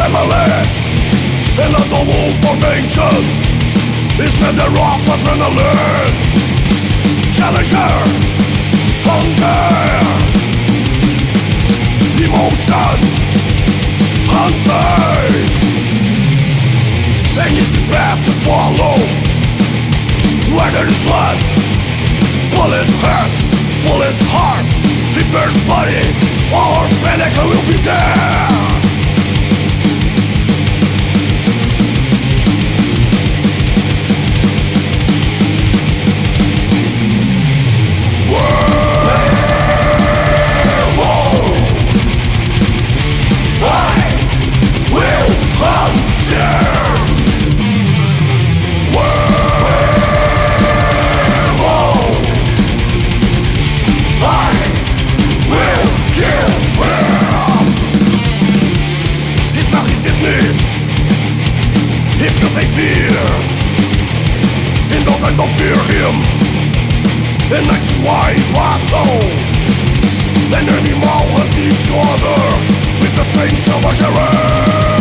family. And not the wolf for vengeance is matter of adrenaline. Challenger, hunger, emotion, hunting. An easy path to follow, where there is blood, bullet hurts, bullet hearts, prepared body, or panic will be there. If you face fear, in those I don't fear him. In nationwide battle, an animal hunt each other with the same savage array.